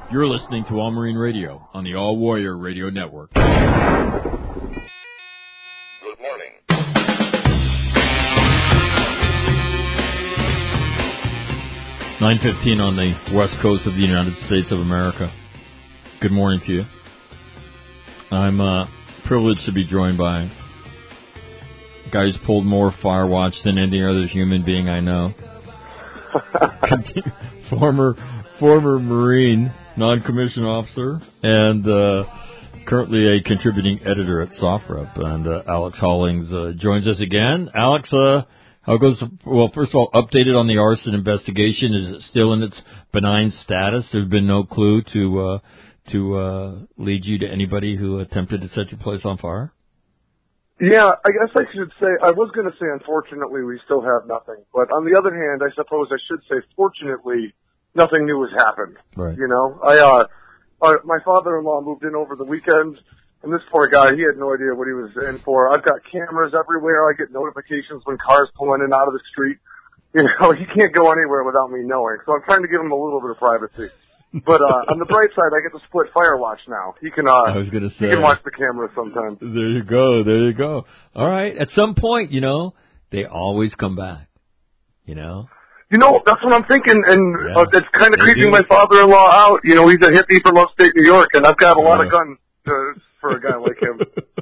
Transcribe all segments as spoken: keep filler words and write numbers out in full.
You're listening to All Marine Radio on the All Warrior Radio Network. Good morning. nine fifteen on the west coast of the United States of America. Good morning to you. I'm uh, privileged to be joined by a guy who's pulled more Firewatch than any other human being I know. former former Marine, non-commissioned officer, and uh, currently a contributing editor at SOFREP. And uh, Alex Hollings uh, joins us again. Alex, uh, how goes? Well, first of all, updated on the arson investigation. Is it still in its benign status? There's been no clue to uh, to uh, lead you to anybody who attempted to set your place on fire? Yeah, I guess I should say, I was going to say, unfortunately, we still have nothing. But on the other hand, I suppose I should say, fortunately, nothing new has happened. Right. You know, I, uh, uh, my father-in-law moved in over the weekend, and this poor guy, he had no idea what he was in for. I've got cameras everywhere. I get notifications when cars pull in and out of the street. You know, he can't go anywhere without me knowing. So I'm trying to give him a little bit of privacy. But uh, on the bright side, I get to split Firewatch now. He can, uh, I was gonna say, he can watch the camera sometimes. There you go, there you go. All right, at some point, you know, they always come back. You know. You know, that's what I'm thinking, and Yeah, uh, it's kind of they creeping do. my father-in-law out. You know, he's a hippie from upstate New York, and I've got a lot Yeah. of guns uh, for a guy like him.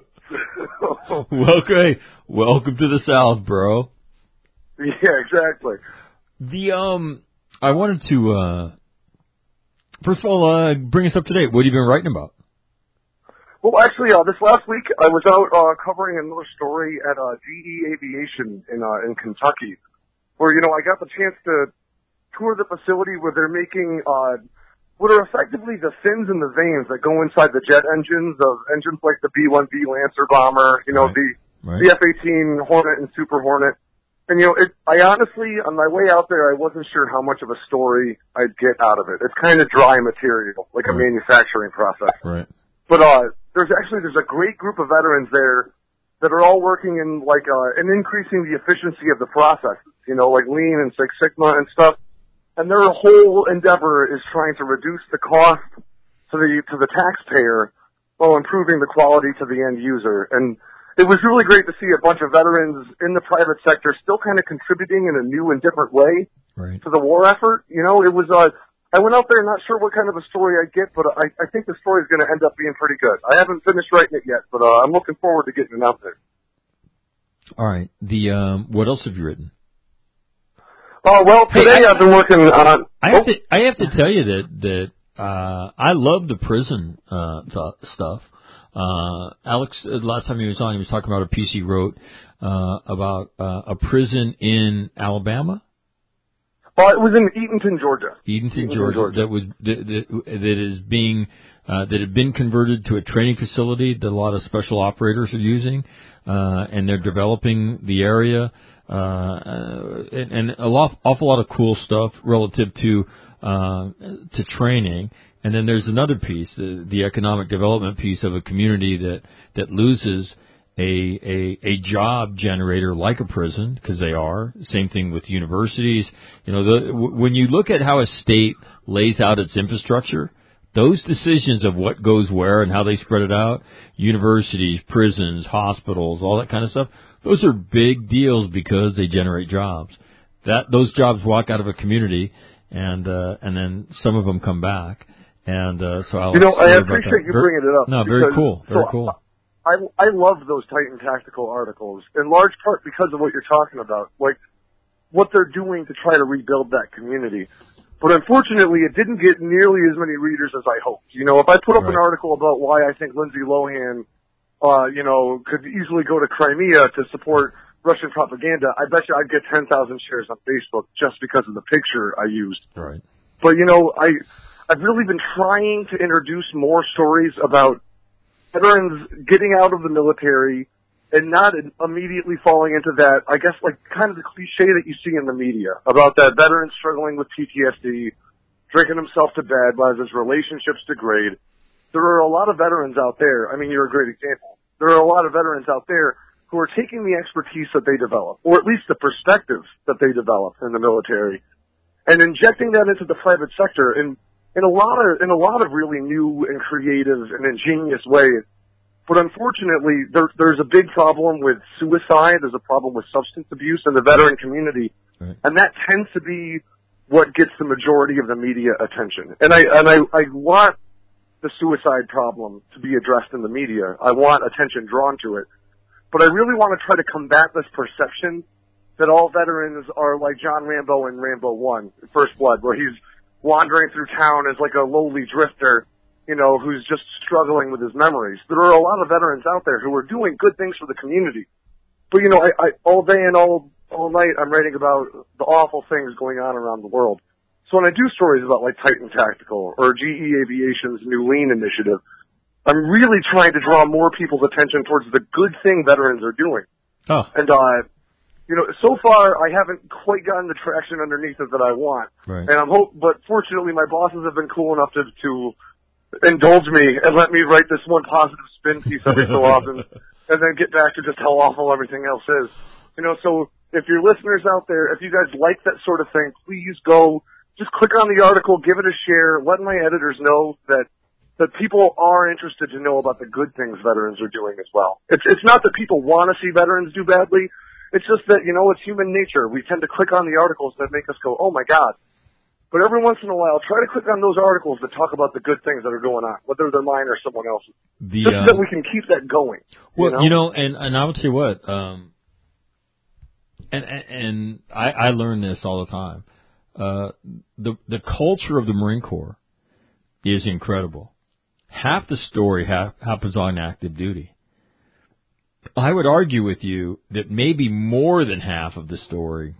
Welcome, hey, welcome to the South, bro. Yeah, exactly. The um, I wanted to uh, first of all uh, bring us up to date. What have you been writing about? Well, actually, uh, this last week I was out uh, covering another story at uh, G E Aviation in uh, in Kentucky, where you know I got the chance to tour the facility where they're making uh, what are effectively the fins and the veins that go inside the jet engines of engines like the B one B Lancer bomber, you know, Right. the Right. the F eighteen Hornet and Super Hornet. And, you know, it, I honestly, on my way out there, I wasn't sure how much of a story I'd get out of it. It's kind of dry material, like a Right. manufacturing process. Right. But uh, there's actually, there's a great group of veterans there that are all working in, like, uh, in increasing the efficiency of the processes, you know, like Lean and Six Sigma and stuff. And their whole endeavor is trying to reduce the cost to the, to the taxpayer while improving the quality to the end user. And it was really great to see a bunch of veterans in the private sector still kind of contributing in a new and different way Right. to the war effort. You know, it was, uh, I went out there not sure what kind of a story I'd get, but I, I think the story's going to end up being pretty good. I haven't finished writing it yet, but uh, I'm looking forward to getting it out there. All right. The um, what else have you written? Oh, well, today Hey, I- I've been working on... I have oh, to I have to tell you that that uh, I love the prison uh, th- stuff. Uh, Alex, uh, last time he was on, he was talking about a piece he wrote uh, about uh, a prison in Alabama, uh, it was in Eatonton, Georgia. Edenton, Eatonton, Georgia, Georgia. that was that, that, that is being uh, that had been converted to a training facility that a lot of special operators are using, uh, and they're developing the area. Uh, and, and a lot, awful lot of cool stuff relative to uh, to training. And then there's another piece, the, the economic development piece of a community that that loses a a, a job generator like a prison, because they are. Same thing with universities. You know, the, w- when you look at how a state lays out its infrastructure, those decisions of what goes where and how they spread it out, universities, prisons, hospitals, all that kind of stuff, those are big deals because they generate jobs. That those jobs walk out of a community, and uh, and then some of them come back. And uh, so I'll You know, I hear about appreciate that. you Very- bringing it up. No, very because- cool. Very so cool. I, I love those Titan Tactical articles, in large part because of what you're talking about, like what they're doing to try to rebuild that community. But unfortunately, it didn't get nearly as many readers as I hoped. You know, if I put up Right. an article about why I think Lindsay Lohan, uh, you know, could easily go to Crimea to support Russian propaganda, I bet you I'd get ten thousand shares on Facebook just because of the picture I used. Right. But, you know, I, I've really been trying to introduce more stories about veterans getting out of the military and not immediately falling into that, I guess, like kind of the cliche that you see in the media about that veteran struggling with P T S D, drinking himself to bed as his relationships degrade. There are a lot of veterans out there. I mean, you're a great example. There are a lot of veterans out there who are taking the expertise that they develop, or at least the perspective that they develop in the military, and injecting that into the private sector. And in a lot of in a lot of really new and creative and ingenious ways. But unfortunately, there, there's a big problem with suicide. There's a problem with substance abuse in the veteran community, right. and that tends to be what gets the majority of the media attention. And I and I, I want the suicide problem to be addressed in the media. I want attention drawn to it, but I really want to try to combat this perception that all veterans are like John Rambo in Rambo one, First Blood, where he's wandering through town as like a lowly drifter, you know, who's just struggling with his memories. There are a lot of veterans out there who are doing good things for the community. But, you know, I, I all day and all all night I'm writing about the awful things going on around the world. So when I do stories about like Titan Tactical or G E Aviation's new Lean initiative, I'm really trying to draw more people's attention towards the good thing veterans are doing. Oh. And, uh, you know, so far I haven't quite gotten the traction underneath it that I want. Right. And I'm hope, but fortunately my bosses have been cool enough to, to indulge me and let me write this one positive spin piece every so often, and then get back to just how awful everything else is. You know, so if your listeners out there, if you guys like that sort of thing, please go, just click on the article, give it a share, let my editors know that that people are interested to know about the good things veterans are doing as well. It's it's not that people want to see veterans do badly. It's just that, you know, it's human nature. We tend to click on the articles that make us go, oh my God. But every once in a while, try to click on those articles that talk about the good things that are going on, whether they're mine or someone else's. The, just uh, so that we can keep that going. Well, you know, you know and, and I would say what, um, and, and, and I, I learn this all the time. Uh, the, the culture of the Marine Corps is incredible. Half the story ha- happens on active duty. I would argue with you that maybe more than half of the story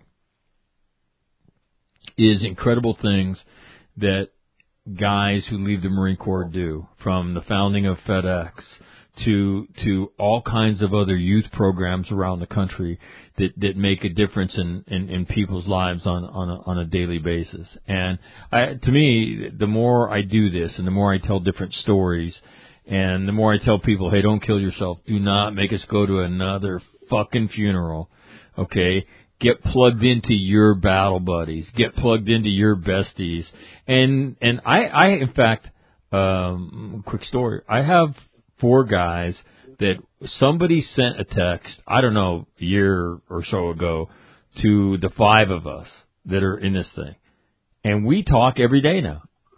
is incredible things that guys who leave the Marine Corps do, from the founding of FedEx to to all kinds of other youth programs around the country that, that make a difference in, in, in people's lives on, on, a, on a daily basis. And I, to me, the more I do this and the more I tell different stories, and the more I tell people, hey, don't kill yourself. Do not make us go to another fucking funeral. Okay? Get plugged into your battle buddies. Get plugged into your besties. And and I, I in fact, um, quick story. I have four guys that somebody sent a text, I don't know, a year or so ago, to the five of us that are in this thing. And we talk every day now.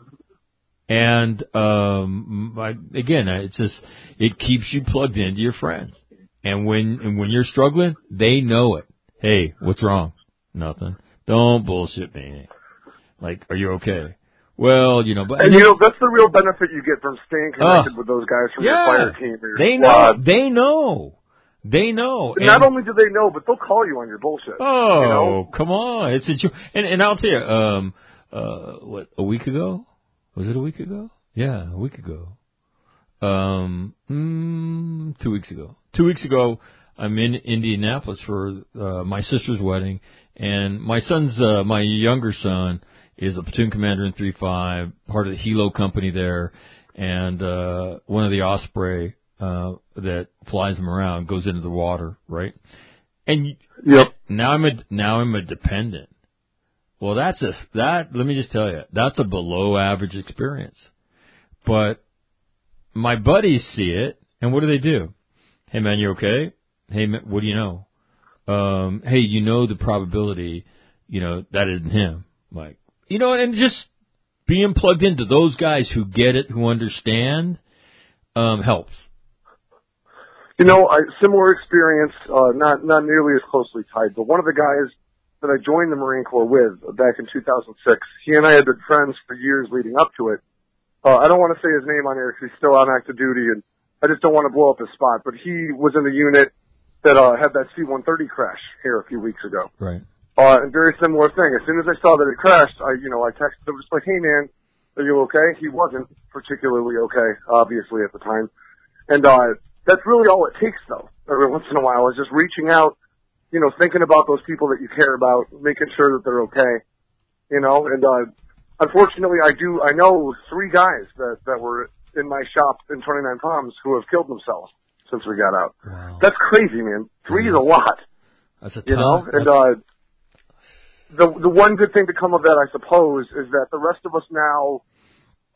And, um, I, again, it's just, it keeps you plugged into your friends. And when, and when you're struggling, they know it. Hey, what's wrong? Nothing. Don't bullshit me. Like, are you okay? Well, you know, but. And, you know, that's the real benefit you get from staying connected uh, with those guys from yeah, your fire team or your they squad. know. They know. They know. And not only do they know, but they'll call you on your bullshit. Oh, you know? Come on. It's a joke. And, and I'll tell you, um, uh, what, a week ago? Was it a week ago? Yeah, a week ago. Um, mm, two weeks ago. Two weeks ago, I'm in Indianapolis for uh, my sister's wedding, and my son's, uh, my younger son is a platoon commander in three five, part of the Hilo company there, and uh, one of the Osprey uh, that flies them around goes into the water, right? And yep. now I'm a now I'm a dependent. Well, that's a that. Let me just tell you, that's a below average experience. But my buddies see it, and what do they do? Hey, man, you okay? Hey, man, what do you know? Um, hey, you know the probability, you know, that isn't him. Like, you know, and just being plugged into those guys who get it, who understand, um, helps. You know, I, similar experience, uh, not not nearly as closely tied, but one of the guys that I joined the Marine Corps with back in two thousand six, he and I had been friends for years leading up to it. Uh, I don't want to say his name on here because he's still on active duty, and I just don't want to blow up his spot, but he was in the unit that uh, had that C one thirty crash here a few weeks ago. Right. Uh, and very similar thing. As soon as I saw that it crashed, I, you know, I texted him just like, hey man, are you okay? He wasn't particularly okay, obviously, at the time. And, uh, that's really all it takes though, every once in a while, is just reaching out, you know, thinking about those people that you care about, making sure that they're okay, you know, and, uh, unfortunately I do, I know three guys that, that were in my shop in twenty-nine Palms who have killed themselves since we got out. Wow. That's crazy, man. Three is a lot. That's a ton. You know, and, uh, The the one good thing to come of that, I suppose, is that the rest of us now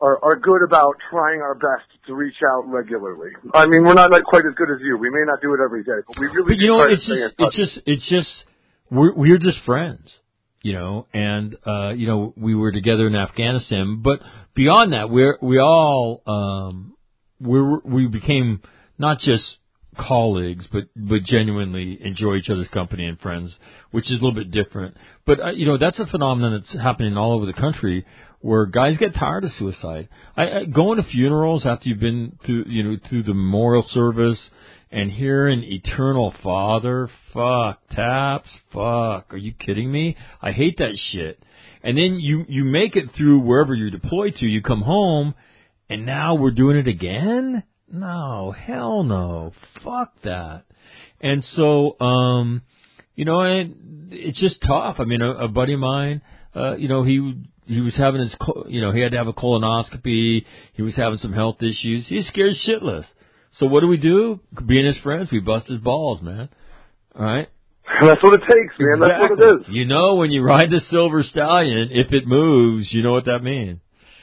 are, are good about trying our best to reach out regularly. I mean, we're not like quite as good as you. We may not do it every day, but we really but you do know, try it's to stay just, in touch. it's just, it's just, we're, we're just friends, you know, and, uh, you know, we were together in Afghanistan, but beyond that, we're, we all, um, we we became not just colleagues, but, but genuinely enjoy each other's company and friends, which is a little bit different. But, uh, you know, that's a phenomenon that's happening all over the country where guys get tired of suicide. I, I going to funerals after you've been through, you know, through the memorial service and hearing Eternal Father, fuck, taps, fuck, are you kidding me? I hate that shit. And then you, you make it through wherever you're deployed to, you come home, and now we're doing it again? No, hell no. Fuck that. And so, um, you know, it, it's just tough. I mean, a, a buddy of mine, uh, you know, he, he was having his, you know, he had to have a colonoscopy. He was having some health issues. He's scared shitless. So what do we do? Being his friends, we bust his balls, man. All right? That's what it takes, man. Exactly. That's what it is. You know, when you ride the silver stallion, if it moves, you know what that means.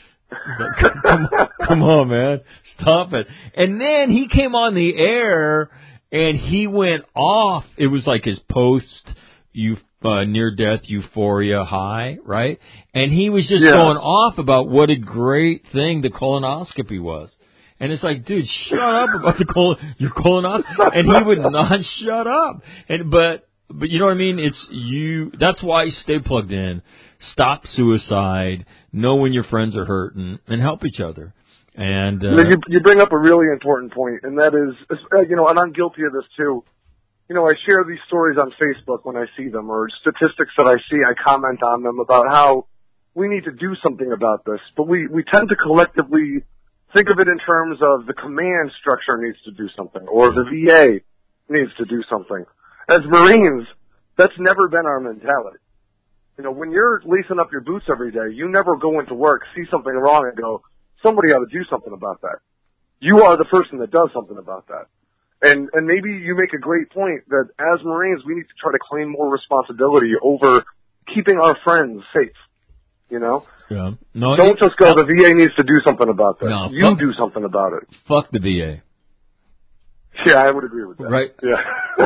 Like, come, come on, man. Stop it. And then he came on the air and he went off. It was like his post uh, near-death euphoria high, right? And he was just yeah. going off about what a great thing the colonoscopy was. And it's like, dude, shut up about the colon, your colonoscopy. And he would not shut up. And but but you know what I mean? It's you. That's why you stay plugged in. Stop suicide. Know when your friends are hurting and help each other. And uh, you, you bring up a really important point, and that is, you know, and I'm guilty of this too. You know, I share these stories on Facebook when I see them, or statistics that I see. I comment on them about how we need to do something about this, but we we tend to collectively think of it in terms of the command structure needs to do something, or the V A needs to do something. As Marines, that's never been our mentality. You know, when you're lacing up your boots every day, you never go into work, see something wrong, and go, somebody ought to do something about that. You are the person that does something about that. And and maybe you make a great point that as Marines, we need to try to claim more responsibility over keeping our friends safe. You know? Yeah. No, Don't it, just go, the V A needs to do something about that. No, you fuck, do something about it. Fuck the V A. Yeah, I would agree with that. Right? Yeah.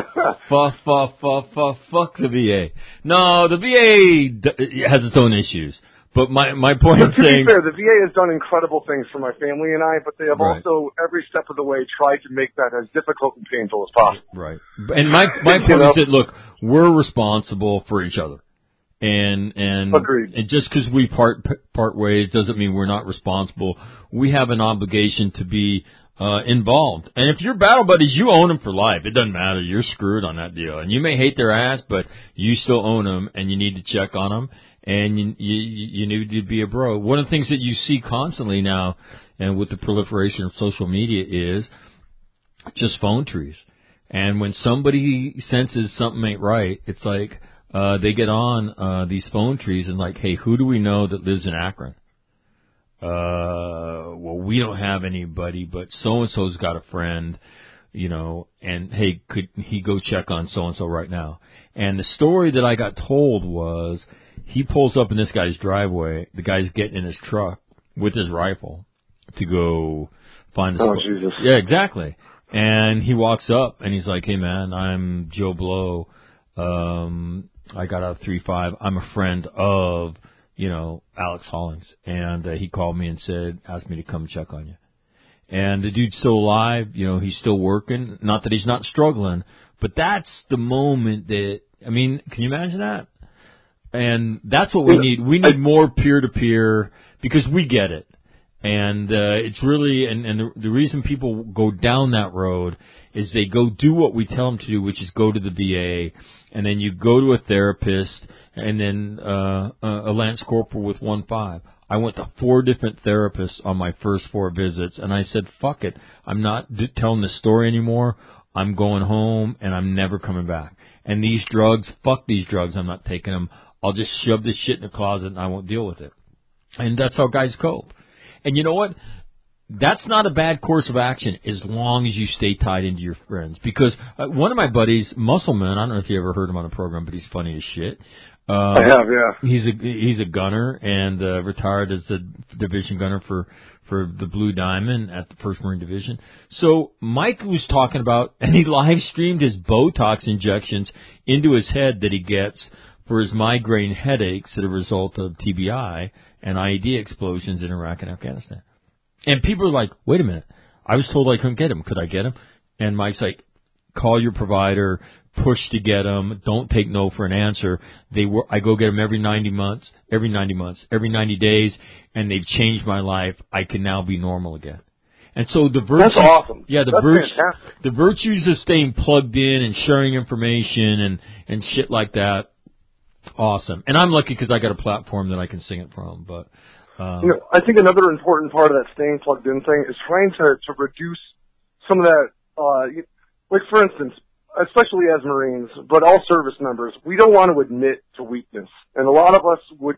fuck, fuck, fuck, fuck, fuck the V A. No, the V A d- has its own issues. But my my point But is to saying, be fair, the V A has done incredible things for my family and I, but they have right. also, every step of the way, tried to make that as difficult and painful as possible. Right. And my my point you know? is that, look, we're responsible for each other. And and, Agreed. and just because we part part ways doesn't mean we're not responsible. We have an obligation to be uh involved. And if you're battle buddies, you own them for life. It doesn't matter. You're screwed on that deal. And you may hate their ass, but you still own them, and you need to check on them. And you, you you need to be a bro. One of the things that you see constantly now, and with the proliferation of social media, is just phone trees. And when somebody senses something ain't right, it's like uh they get on uh these phone trees and like, hey, who do we know that lives in Akron? Uh, well, we don't have anybody, but so and so's got a friend, you know. And hey, could he go check on so and so right now? And the story that I got told was, he pulls up in this guy's driveway. The guy's getting in his truck with his rifle to go find the Oh, sp- Jesus. Yeah, exactly. And he walks up and he's like, hey, man, I'm Joe Blow. Um, I got out of three five. I'm a friend of, you know, Alex Hollings. And uh, he called me and said, asked me to come check on you. And the dude's still alive. You know, he's still working. Not that he's not struggling, but that's the moment that, I mean, can you imagine that? And that's what we need. We need more peer-to-peer because we get it. And uh, it's really, and, and the, the reason people go down that road is they go do what we tell them to do, which is go to the V A, and then you go to a therapist, and then uh, a Lance Corporal with one five. I went to four different therapists on my first four visits, and I said, fuck it. I'm not d- telling this story anymore. I'm going home, and I'm never coming back. And these drugs, fuck these drugs. I'm not taking them. I'll just shove this shit in the closet and I won't deal with it. And that's how guys cope. And you know what? that's not a bad course of action as long as you stay tied into your friends. Because uh, one of my buddies, Muscleman, I don't know if you ever heard him on the program, but he's funny as shit. Uh, I have, yeah. He's a he's a gunner and uh, retired as the division gunner for for the Blue Diamond at the First Marine Division. So Mike was talking about, and he live streamed his Botox injections into his head that he gets for his migraine headaches as a result of T B I and I E D explosions in Iraq and Afghanistan. And people are like, wait a minute, I was told I couldn't get him. Could I get him? And Mike's like, call your provider, push to get them, don't take no for an answer. They were, I go get them every ninety months, every ninety months, every ninety days, and they've changed my life. I can now be normal again. And so the virtues, that's awesome. Yeah, the that's virtues, fantastic. the virtues of staying plugged in and sharing information and, and shit like that. Awesome. And I'm lucky because I got a platform that I can sing it from, but, Um, you know, I think another important part of that staying plugged in thing is trying to, to reduce some of that, uh, like for instance, especially as Marines, but all service members, we don't want to admit to weakness. And a lot of us would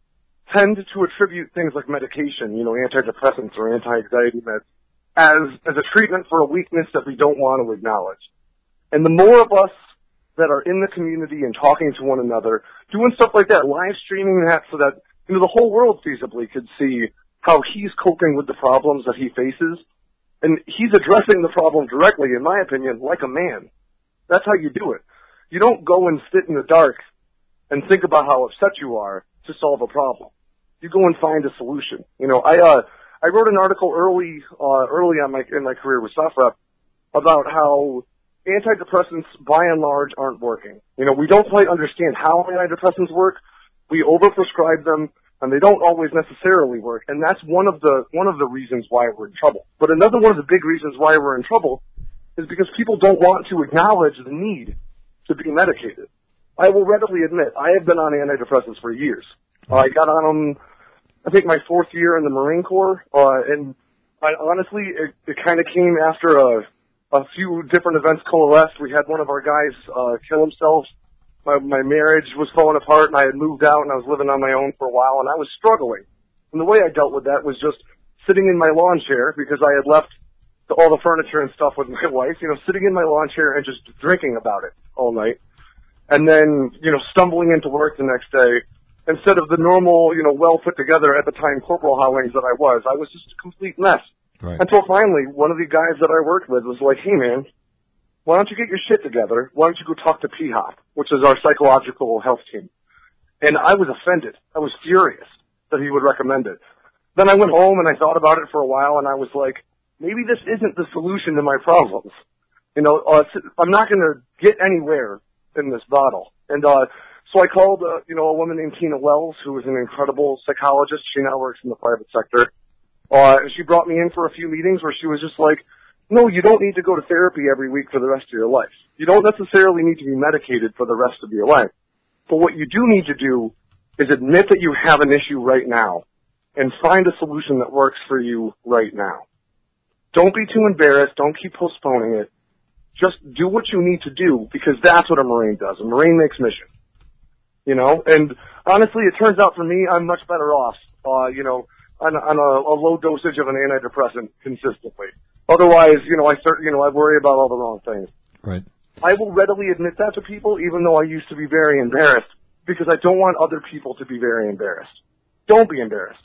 tend to attribute things like medication, you know, antidepressants or anti-anxiety meds, as, as a treatment for a weakness that we don't want to acknowledge. And the more of us that are in the community and talking to one another, doing stuff like that, live streaming that so that, you know, the whole world feasibly could see how he's coping with the problems that he faces. And he's addressing the problem directly, in my opinion, like a man. That's how you do it. You don't go and sit in the dark and think about how upset you are to solve a problem. You go and find a solution. You know, I, uh, I wrote an article early, uh, early on my, in my career with SOFREP about how antidepressants, by and large, aren't working. You know, we don't quite understand how antidepressants work. We overprescribe them, and they don't always necessarily work, and that's one of the one of the reasons why we're in trouble. But another one of the big reasons why we're in trouble is because people don't want to acknowledge the need to be medicated. I will readily admit, I have been on antidepressants for years. Uh, I got on them, I think, my fourth year in the Marine Corps, uh, and I, honestly, it, it kind of came after a, a few different events coalesced. We had one of our guys uh, kill himself. My, my marriage was falling apart, and I had moved out, and I was living on my own for a while, and I was struggling. And the way I dealt with that was just sitting in my lawn chair, because I had left the, all the furniture and stuff with my wife, you know, sitting in my lawn chair and just drinking about it all night. And then, you know, stumbling into work the next day, instead of the normal, you know, well put together at the time Corporal Howlings that I was, I was just a complete mess. Right. Until finally, one of the guys that I worked with was like, hey, man, why don't you get your shit together? Why don't you go talk to P HOP, which is our psychological health team? And I was offended. I was furious that he would recommend it. Then I went home and I thought about it for a while, and I was like, maybe this isn't the solution to my problems. You know, uh, I'm not going to get anywhere in this bottle. And uh, so I called, uh, you know, a woman named Tina Wells, who is an incredible psychologist. She now works in the private sector. Uh, and she brought me in for a few meetings where she was just like, no, you don't need to go to therapy every week for the rest of your life. You don't necessarily need to be medicated for the rest of your life. But what you do need to do is admit that you have an issue right now and find a solution that works for you right now. Don't be too embarrassed. Don't keep postponing it. Just do what you need to do, because that's what a Marine does. A Marine makes mission. You know, and honestly, it turns out for me, I'm much better off, uh, you know, on, on a, a low dosage of an antidepressant consistently. Otherwise, you know, I start, you know, I worry about all the wrong things. Right. I will readily admit that to people, even though I used to be very embarrassed, because I don't want other people to be very embarrassed. Don't be embarrassed.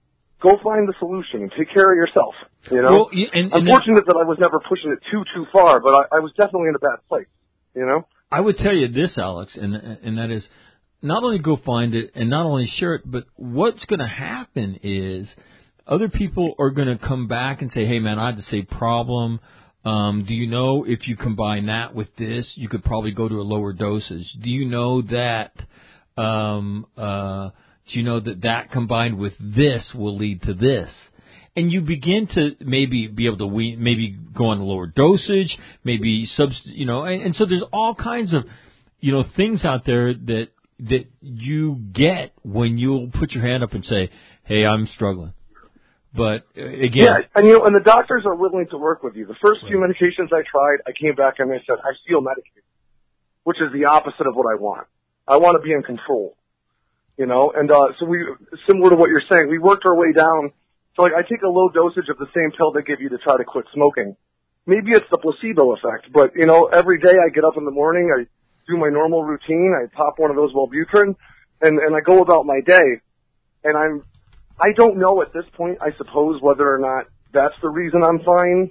Go find the solution and take care of yourself. You know, well, and, and I'm fortunate that I was never pushing it too too far, but I, I was definitely in a bad place. You know, I would tell you this, Alex, and and that is not only go find it and not only share it, but what's going to happen is other people are going to come back and say, "Hey, man, I had the same problem. Um, do you know if you combine that with this, you could probably go to a lower dosage? Do you know that?" Um, uh, Do you know that that combined with this will lead to this? And you begin to maybe be able to we maybe go on a lower dosage, maybe subst you know, and, and so there's all kinds of, you know, things out there that that you get when you'll put your hand up and say, "Hey, I'm struggling." But uh, again, yeah, and you know, and the doctors are willing to work with you. The first right. few medications I tried, I came back and they said, "I feel medicated," which is the opposite of what I want. I want to be in control. You know, and uh, so we, similar to what you're saying, we worked our way down So like I take a low dosage of the same pill they give you to try to quit smoking. Maybe it's the placebo effect, but you know, every day I get up in the morning, I do my normal routine, I pop one of those Wellbutrin, and, and I go about my day. And I'm, I don't know at this point, I suppose, whether or not that's the reason I'm fine,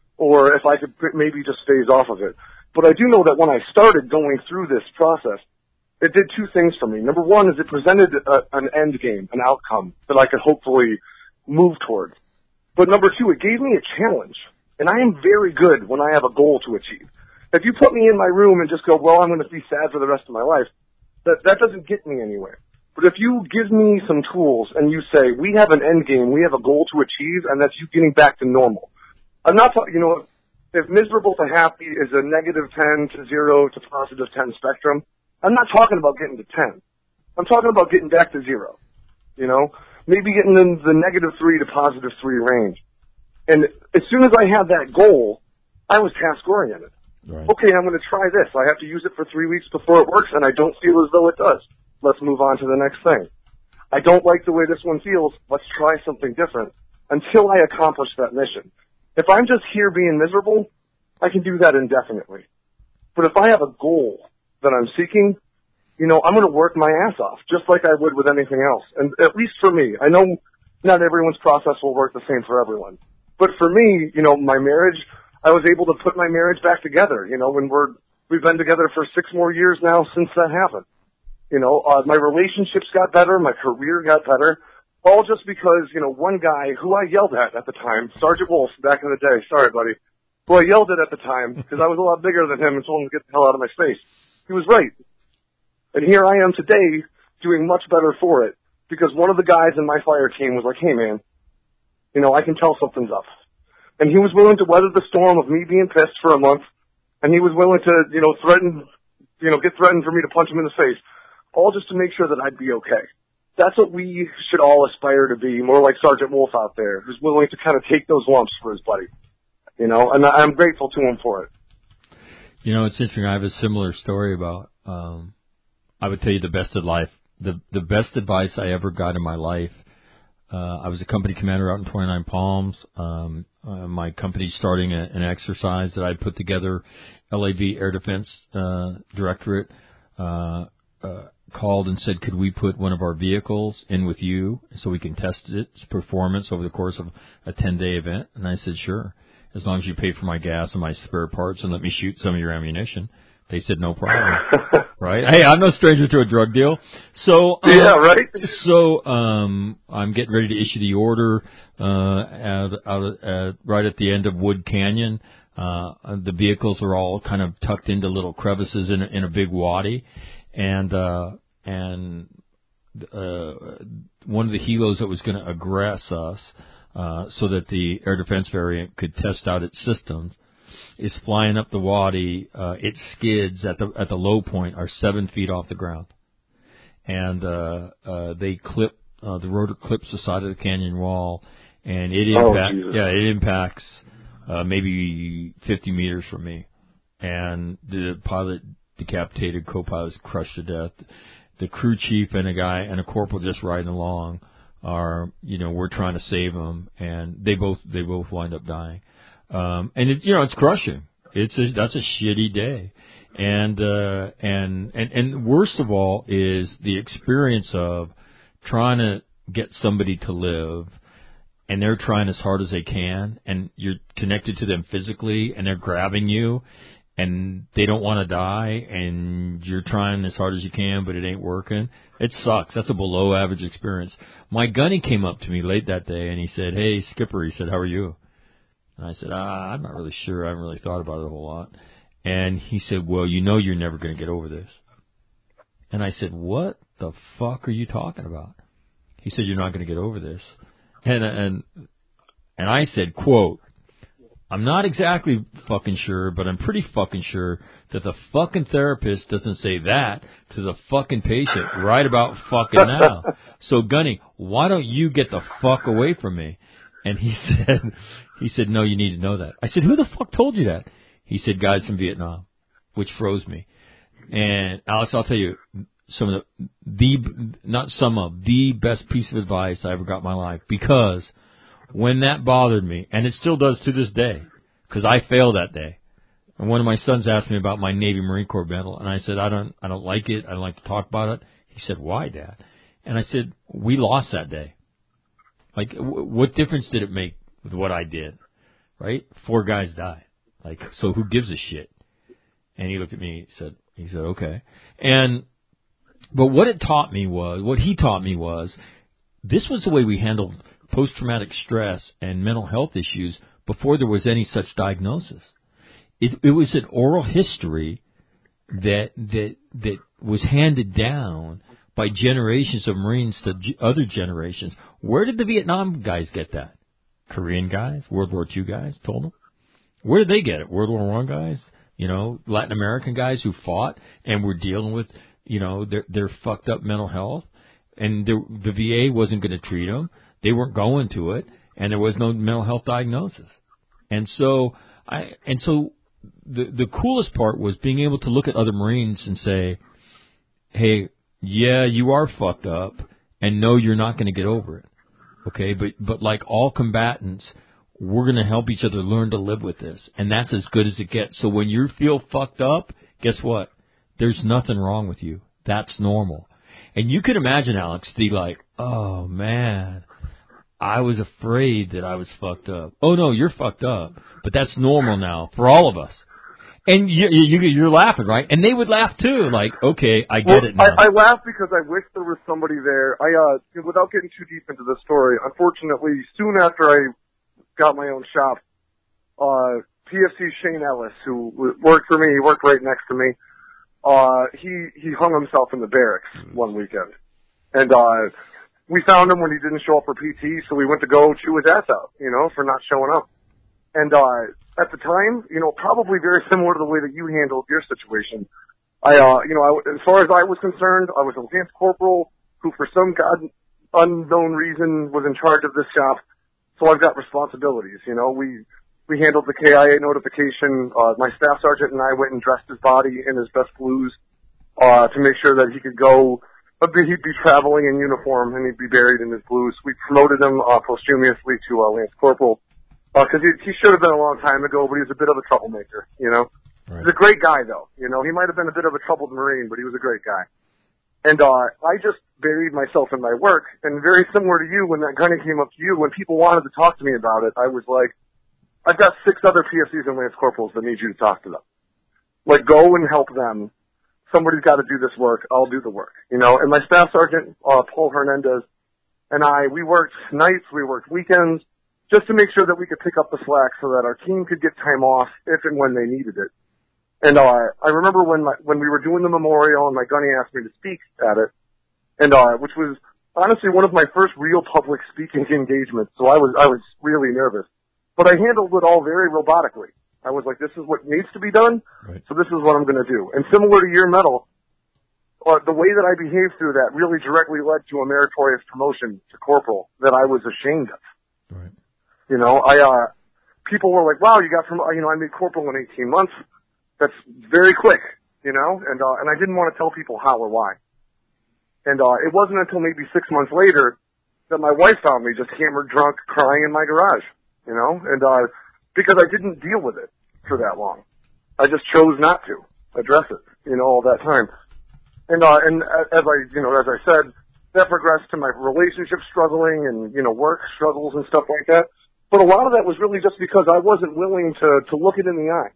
or if I could maybe just phase off of it. But I do know that when I started going through this process, it did two things for me. Number one is it presented a, an end game, an outcome that I could hopefully move towards. But number two, it gave me a challenge. And I am very good when I have a goal to achieve. If you put me in my room and just go, well, I'm going to be sad for the rest of my life, that, that doesn't get me anywhere. But if you give me some tools and you say, we have an end game, we have a goal to achieve, and that's you getting back to normal. I'm not talking, you know, if miserable to happy is a negative ten to zero to positive ten spectrum, I'm not talking about getting to ten. I'm talking about getting back to zero. You know, maybe getting in the negative three to positive three range. And as soon as I had that goal, I was task-oriented. Right. Okay, I'm going to try this. I have to use it for three weeks before it works, and I don't feel as though it does. Let's move on to the next thing. I don't like the way this one feels. Let's try something different until I accomplish that mission. If I'm just here being miserable, I can do that indefinitely. But if I have a goal that I'm seeking, you know, I'm going to work my ass off, just like I would with anything else. And at least for me, I know not everyone's process will work the same for everyone. But for me, you know, my marriage, I was able to put my marriage back together. You know, when we're, we've been together for six more years now since that happened. You know, uh, my relationships got better, my career got better, all just because, you know, one guy who I yelled at at the time, Sergeant Wolf, back in the day, sorry buddy, who I yelled at at the time because I was a lot bigger than him and told him to get the hell out of my face. He was right. And here I am today doing much better for it because one of the guys in my fire team was like, hey man, you know, I can tell something's up. And he was willing to weather the storm of me being pissed for a month, and he was willing to, you know, threaten, you know, get threatened for me to punch him in the face, all just to make sure that I'd be okay. That's what we should all aspire to be, more like Sergeant Wolf out there, who's willing to kind of take those lumps for his buddy, you know, and I'm grateful to him for it. You know, it's interesting. I have a similar story about, um, I would tell you the best of life, the, the best advice I ever got in my life. Uh, I was a company commander out in twenty-nine Palms. Um, uh, my company starting a, an exercise that I put together, L A V Air Defense uh, Directorate, uh, uh, called and said, could we put one of our vehicles in with you so we can test its performance over the course of a ten-day event? And I said, sure, as long as you pay for my gas and my spare parts and let me shoot some of your ammunition. They said, no problem. Right? Hey, I'm no stranger to a drug deal. So, um, yeah, right. So, um, I'm getting ready to issue the order, uh, at, at, at, right at the end of Wood Canyon. Uh, the vehicles are all kind of tucked into little crevices in a, in a big wadi. And, uh, and, uh, one of the helos that was going to aggress us, uh, so that the air defense variant could test out its systems, is flying up the wadi. Uh, it skids at the at the low point, are seven feet off the ground, and uh, uh, they clip uh, the rotor clips the side of the canyon wall, and it impact oh, yeah it impacts uh, maybe fifty meters from me, and the pilot decapitated, co-pilot crushed to death. The crew chief and a guy and a corporal just riding along are, you know, we're trying to save them, and they both they both wind up dying. Um, and it, you know, it's crushing. It's a, that's a shitty day. And, uh, and, and, and worst of all is the experience of trying to get somebody to live, and they're trying as hard as they can, and you're connected to them physically, and they're grabbing you, and they don't want to die, and you're trying as hard as you can, but it ain't working. It sucks. That's a below average experience. My gunny came up to me late that day, and he said, hey, Skipper, he said, how are you? And I said, ah, I'm not really sure. I haven't really thought about it a whole lot. And he said, well, you know you're never going to get over this. And I said, what the fuck are you talking about? He said, you're not going to get over this. And, and, and I said, quote, I'm not exactly fucking sure, but I'm pretty fucking sure that the fucking therapist doesn't say that to the fucking patient right about fucking now. So, Gunny, why don't you get the fuck away from me? And he said, he said, no, you need to know that. I said, who the fuck told you that? He said, guys from Vietnam, which froze me. And Alex, I'll tell you, some of the, the, not some of, the best piece of advice I ever got in my life, because when that bothered me, and it still does to this day, because I failed that day. And one of my sons asked me about my Navy Marine Corps medal, and I said, I don't, I don't like it. I don't like to talk about it. He said, why, Dad? And I said, we lost that day. Like, w- what difference did it make with what I did? Right? Four guys died. Like, so who gives a shit? And he looked at me. He said, he said, okay. And but what it taught me was, what he taught me was, this was the way we handled post-traumatic stress and mental health issues before there was any such diagnosis. It, it was an oral history that that that was handed down by generations of Marines to g- other generations. Where did the Vietnam guys get that? Korean guys, World War Two guys told them. Where did they get it? World War One guys, you know, Latin American guys who fought and were dealing with, you know, their their fucked up mental health, and the, the V A wasn't going to treat them. They weren't going to it, and there was no mental health diagnosis. And so I and so the the coolest part was being able to look at other Marines and say, hey, yeah, you are fucked up, and no, you're not going to get over it. Okay, but but like all combatants, we're going to help each other learn to live with this, and that's as good as it gets. So when you feel fucked up, guess what? There's nothing wrong with you. That's normal. And you can imagine, Alex, the like, oh, man, I was afraid that I was fucked up. Oh, no, you're fucked up, but that's normal now for all of us. And you, you, you're laughing, right? And they would laugh, too, like, okay, I get well, it now. I, I laugh because I wish there was somebody there. I, uh, without getting too deep into the story, unfortunately, soon after I got my own shop, uh, P F C Shane Ellis, who worked for me, he worked right next to me, uh, he, he hung himself in the barracks one weekend. And, uh, we found him when he didn't show up for P T, so we went to go chew his ass out, you know, for not showing up. And, uh, at the time, you know, probably very similar to the way that you handled your situation. I, uh, you know, I, as far as I was concerned, I was a Lance Corporal who, for some God unknown reason, was in charge of this shop. So I've got responsibilities, you know. We we handled the K I A notification. Uh, my staff sergeant and I went and dressed his body in his best blues uh, to make sure that he could go. He'd be traveling in uniform and he'd be buried in his blues. We promoted him uh, posthumously to uh, Lance Corporal because uh, he, he should have been a long time ago, but he was a bit of a troublemaker, you know. Right. He's a great guy, though. You know, he might have been a bit of a troubled Marine, but he was a great guy. And uh, I just buried myself in my work. And very similar to you, when that gunny came up to you, when people wanted to talk to me about it, I was like, I've got six other P F Cs and Lance Corporals that need you to talk to them. Like, go and help them. Somebody's got to do this work. I'll do the work. You know, and my staff sergeant, uh, Paul Hernandez, and I, we worked nights, we worked weekends, just to make sure that we could pick up the slack so that our team could get time off if and when they needed it. And uh, I remember when my, when we were doing the memorial and my gunny asked me to speak at it, and uh, which was honestly one of my first real public speaking engagements. So I was I was really nervous, but I handled it all very robotically. I was like, this is what needs to be done, right. So this is what I'm going to do. And similar to your medal, uh, the way that I behaved through that really directly led to a meritorious promotion to corporal that I was ashamed of. Right. You know, I uh, people were like, wow, you got from you know I made corporal in eighteen months. That's very quick, you know, and uh, and I didn't want to tell people how or why. And uh, it wasn't until maybe six months later that my wife found me just hammered drunk, crying in my garage, you know, and uh, because I didn't deal with it for that long, I just chose not to address it, you know, all that time. And uh, and as I, you know, as I said, that progressed to my relationship struggling and you know work struggles and stuff like that. But a lot of that was really just because I wasn't willing to to look it in the eye.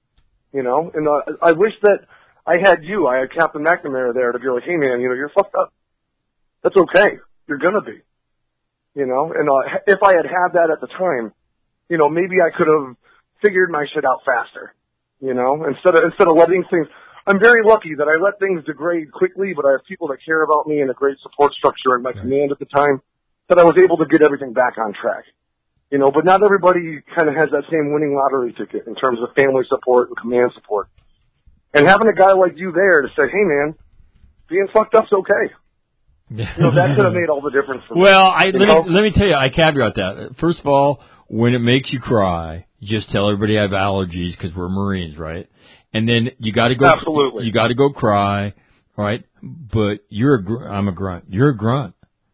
You know, and uh, I wish that I had you, I had Captain McNamara there to be like, hey man, you know, you're fucked up. That's okay. You're gonna be. You know, and uh, if I had had that at the time, you know, maybe I could have figured my shit out faster. You know, instead of instead of letting things. I'm very lucky that I let things degrade quickly, but I have people that care about me and a great support structure in my right. command at the time that I was able to get everything back on track. You know, but not everybody kind of has that same winning lottery ticket in terms of family support and command support. And having a guy like you there to say, hey, man, being fucked up's okay. You know, that could have made all the difference for me. Well, I, let, me, let me tell you, I caveat that. First of all, when it makes you cry, you just tell everybody I have allergies because we're Marines, right? And then you got to go. Absolutely. You got to go cry, right? But you're a gr- I'm a grunt. You're a grunt.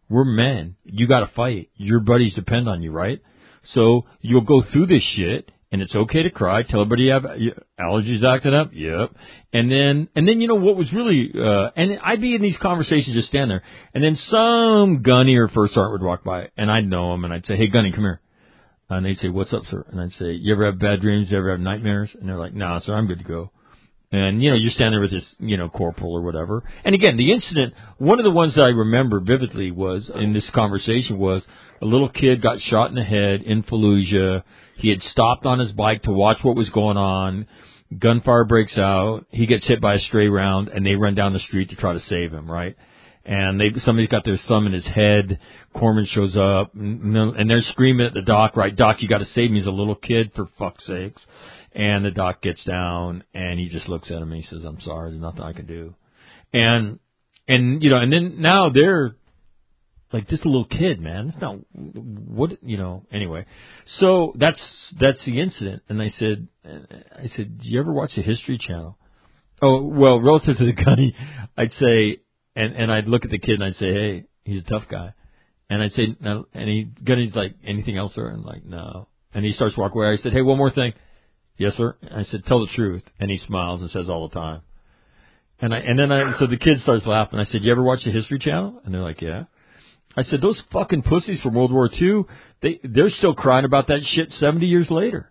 We're men. You got to fight. Your buddies depend on you, right? So you'll go through this shit, and it's okay to cry. Tell everybody you have allergies acting up. Yep. And then, and then, you know, what was really, uh, and I'd be in these conversations just stand there, and then some gunny or first sergeant would walk by, and I'd know him, and I'd say, hey, gunny, come here. And they'd say, what's up, sir? And I'd say, you ever have bad dreams? You ever have nightmares? And they're like, nah, sir, I'm good to go. And, you know, you're standing there with this, you know, corporal or whatever. And again, the incident, one of the ones that I remember vividly was, in this conversation was, a little kid got shot in the head in Fallujah. He had stopped on his bike to watch what was going on. Gunfire breaks out. He gets hit by a stray round, and they run down the street to try to save him, right? And they, somebody's got their thumb in his head. Corpsman shows up, and, and they're screaming at the doc, right? Doc, you got to save me. He's a little kid, for fuck's sakes. And the doc gets down, and he just looks at him, and he says, I'm sorry, there's nothing I can do. And, and, you know, and then now they're like, this little kid, man, it's not, what, you know, anyway. So that's, that's the incident. And I said, I said, do you ever watch the History Channel? Oh, well, relative to the gunny, I'd say, and, and I'd look at the kid and I'd say, hey, he's a tough guy. And I'd say, no, and he, gunny's like, anything else, sir? And like, no. And he starts walking away. I said, hey, one more thing. Yes, sir. I said, tell the truth. And he smiles and says all the time. And I, and then I, so the kid starts laughing. I said, you ever watch the History Channel? And they're like, yeah. I said, those fucking pussies from World War Two, they, they're still crying about that shit seventy years later.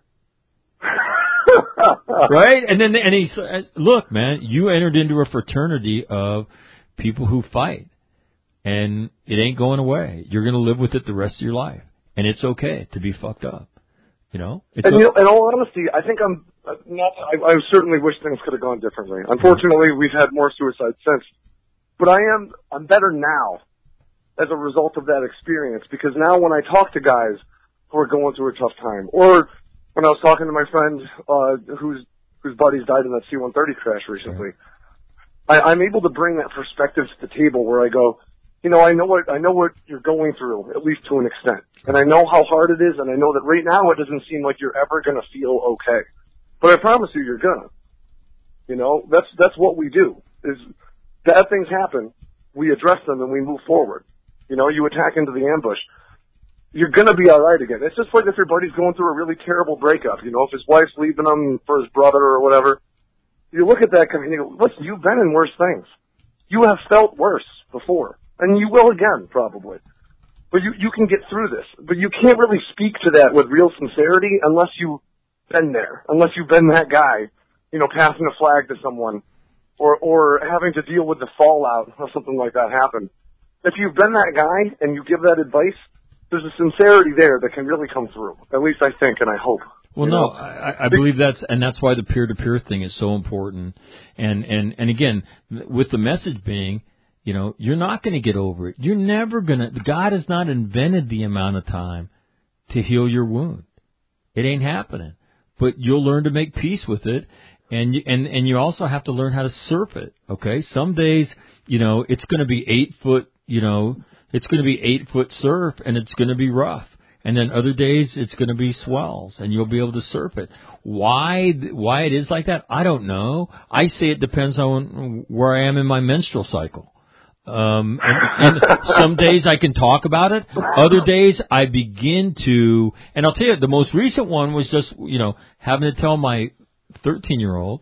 Right? And then, and he said, look, man, you entered into a fraternity of people who fight. And it ain't going away. You're going to live with it the rest of your life. And it's okay to be fucked up. You know, it's and you know, in all honesty, I think I'm not. I, I certainly wish things could have gone differently. Unfortunately, we've had more suicides since. But I am. I'm better now as a result of that experience, because now when I talk to guys who are going through a tough time, or when I was talking to my friend uh, whose whose buddies died in that C one thirty crash recently, I, I'm able to bring that perspective to the table where I go, you know, I know what I know what you're going through, at least to an extent, and I know how hard it is, and I know that right now it doesn't seem like you're ever going to feel okay, but I promise you, you're gonna. You know, that's that's what we do. Is bad things happen, we address them, and we move forward. You know, you attack into the ambush. You're gonna be all right again. It's just like if your buddy's going through a really terrible breakup. You know, if his wife's leaving him for his brother or whatever, you look at that and you go, listen, you've been in worse things. You have felt worse before. And you will again, probably. But you, you can get through this. But you can't really speak to that with real sincerity unless you've been there. Unless you've been that guy, you know, passing a flag to someone. Or, or having to deal with the fallout of something like that happen. If you've been that guy and you give that advice, there's a sincerity there that can really come through. At least I think and I hope. Well, no, I, I believe that's, and that's why the peer-to-peer thing is so important. And, and, and again, with the message being, you know, you're not going to get over it. You're never going to, God has not invented the amount of time to heal your wound. It ain't happening. But you'll learn to make peace with it. And you, and, and you also have to learn how to surf it. Okay. Some days, you know, it's going to be eight foot, you know, it's going to be eight foot surf and it's going to be rough. And then other days it's going to be swells and you'll be able to surf it. Why, why it is like that? I don't know. I say it depends on where I am in my menstrual cycle. Um, and, and some days I can talk about it. Other days I begin to, and I'll tell you, the most recent one was just, you know, having to tell my thirteen year old,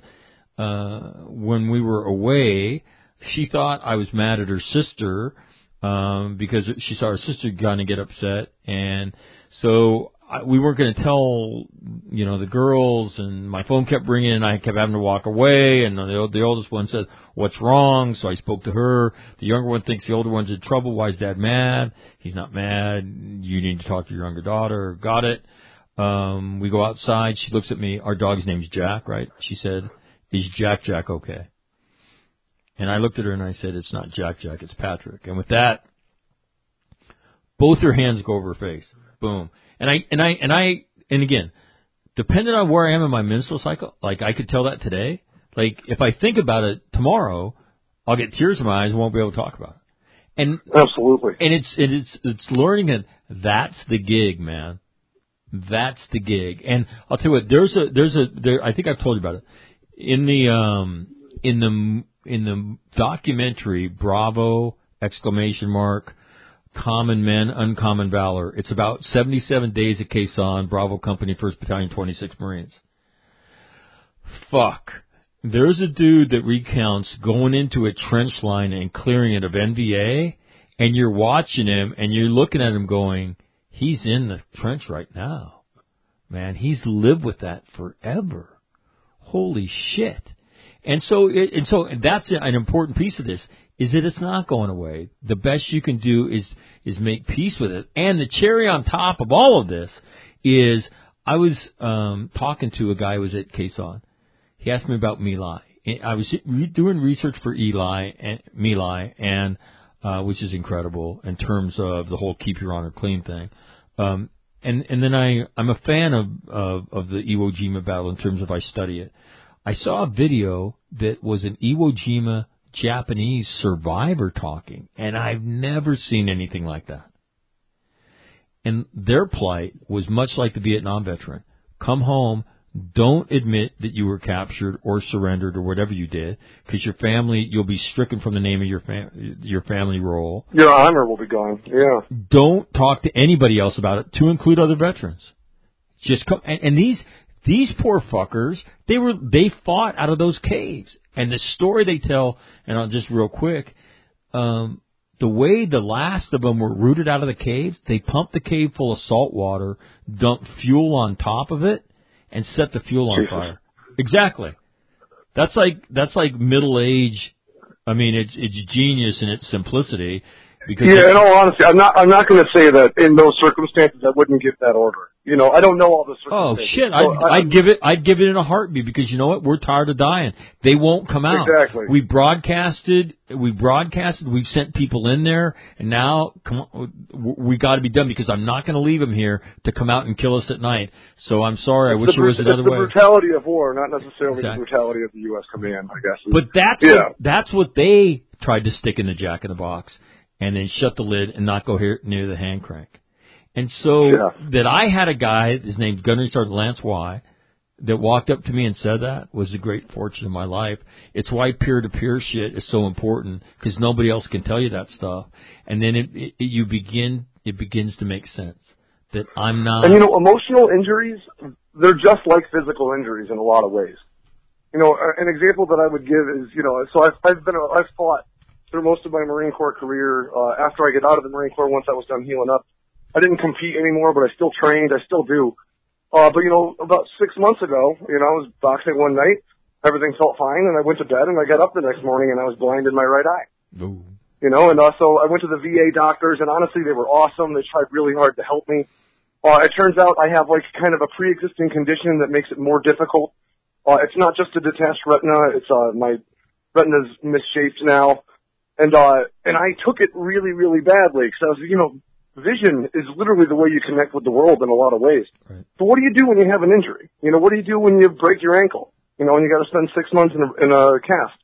uh, when we were away, she thought I was mad at her sister, um, because she saw her sister kind of get upset. And so I, we weren't going to tell, you know, the girls, and my phone kept ringing and I kept having to walk away. And the, the oldest one says, what's wrong? So I spoke to her. The younger one thinks the older one's in trouble. Why is Dad mad? He's not mad. You need to talk to your younger daughter. Got it. Um, we go outside. She looks at me. Our dog's name's Jack, right? She said, is Jack Jack okay? And I looked at her and I said, it's not Jack Jack, it's Patrick. And with that, both her hands go over her face. Boom. And I, and I, and I, and again, depending on where I am in my menstrual cycle, like I could tell that today. Like if I think about it tomorrow, I'll get tears in my eyes and won't be able to talk about it. And absolutely. And it's, it's, it's learning that that's the gig, man. That's the gig. And I'll tell you what, there's a, there's a, there, I think I've told you about it. In the, um, in the, in the documentary, Bravo, exclamation mark, Common Men, Uncommon Valor. It's about seventy-seven days at Quezon, Bravo Company, first Battalion, twenty-six Marines. Fuck. There's a dude that recounts going into a trench line and clearing it of N V A, and you're watching him, and you're looking at him going, he's in the trench right now. Man, he's lived with that forever. Holy shit. And so, it, and so that's an important piece of this, is that it's not going away. The best you can do is, is make peace with it. And the cherry on top of all of this is, I was, um, talking to a guy who was at Quezon. He asked me about My Lai. I was doing research for Eli and My Lai, and uh, which is incredible in terms of the whole keep your honor clean thing. Um, and and then I I'm a fan of of, of the Iwo Jima battle in terms of I study it. I saw a video that was an Iwo Jima Japanese survivor talking, and I've never seen anything like that. And their plight was much like the Vietnam veteran. Come home. Don't admit that you were captured or surrendered or whatever you did, because your family, you'll be stricken from the name of your fam- your family roll. Your honor will be gone. Yeah. Don't talk to anybody else about it, to include other veterans. Just come, and, and these these poor fuckers, they were they fought out of those caves, and the story they tell, and I'll just real quick, um, the way the last of them were rooted out of the caves, they pumped the cave full of salt water, dumped fuel on top of it, and set the fuel on Jesus. fire. Exactly. That's like that's like middle age. I mean, it's it's genius in its simplicity. Because yeah, in all honesty, I'm not I'm not going to say that in those circumstances I wouldn't give that order. You know, I don't know all the circumstances. Oh shit! So I'd, I'd give it. I'd give it in a heartbeat, because you know what? We're tired of dying. They won't come out. Exactly. We broadcasted. We broadcasted. We've sent people in there, and now come on, we got to be done, because I'm not going to leave them here to come out and kill us at night. So I'm sorry. I wish the, there was another it's the way. The brutality of war, not necessarily Exactly. the brutality of the U S command, I guess. But that's yeah. what, that's what they tried to stick in the Jack in the Box, and then shut the lid and not go here, near the hand crank. And so yeah. that I had a guy, his name's Gunnery Sergeant Lance Y, that walked up to me and said that was a great fortune of my life. It's why peer-to-peer shit is so important, because nobody else can tell you that stuff. And then it, it, you begin, it begins to make sense that I'm not. And you know, emotional injuries, they're just like physical injuries in a lot of ways. You know, an example that I would give is, you know, so I've, I've been, a, I've fought through most of my Marine Corps career. Uh, after I get out of the Marine Corps, once I was done healing up, I didn't compete anymore, but I still trained. I still do. Uh, but, you know, about six months ago, you know, I was boxing one night. Everything felt fine, and I went to bed, and I got up the next morning, and I was blind in my right eye. Ooh. You know, and also I went to the V A doctors, and honestly, they were awesome. They tried really hard to help me. Uh, it turns out I have, like, kind of a pre-existing condition that makes it more difficult. Uh, it's not just a detached retina. It's, uh, my retina's misshaped now. And, uh, and I took it really, really badly, because I was, you know, vision is literally the way you connect with the world in a lot of ways. Right. But what do you do when you have an injury? You know, what do you do when you break your ankle? You know, and you got to spend six months in a, in a cast.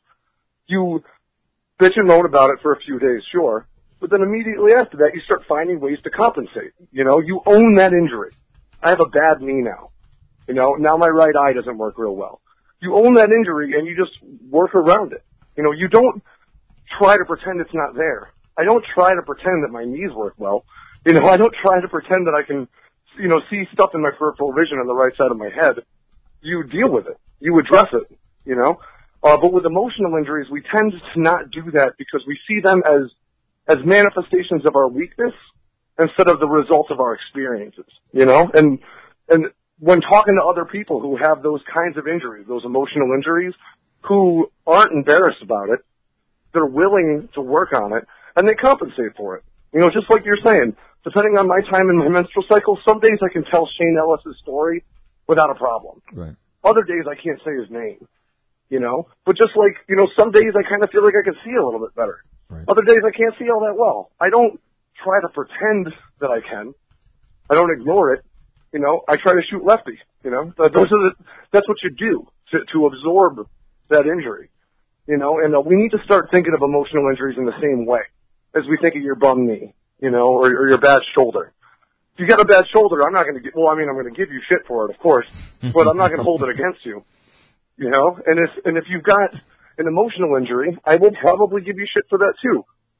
You bitch and moan about it for a few days, sure. But then immediately after that, you start finding ways to compensate. You know, you own that injury. I have a bad knee now. You know, now my right eye doesn't work real well. You own that injury and you just work around it. You know, you don't try to pretend it's not there. I don't try to pretend that my knees work well. You know, I don't try to pretend that I can, you know, see stuff in my peripheral vision on the right side of my head. You deal with it. You address it, you know. Uh, but with emotional injuries, we tend to not do that because we see them as, as manifestations of our weakness instead of the result of our experiences, you know. And, and when talking to other people who have those kinds of injuries, those emotional injuries, who aren't embarrassed about it, they're willing to work on it, and they compensate for it. You know, just like you're saying, depending on my time in my menstrual cycle, some days I can tell Shane Ellis's story without a problem. Right. Other days I can't say his name, you know. But just like, you know, some days I kind of feel like I can see a little bit better. Right. Other days I can't see all that well. I don't try to pretend that I can. I don't ignore it. You know, I try to shoot lefty, you know. Those are the, that's what you do to, to absorb that injury. You know, and uh, we need to start thinking of emotional injuries in the same way as we think of your bum knee, you know, or, or your bad shoulder. If you got a bad shoulder, I'm not going to get, well, I mean, I'm going to give you shit for it, of course, but I'm not going to hold it against you, you know. And if, and if you've got an emotional injury, I will probably give you shit for that too.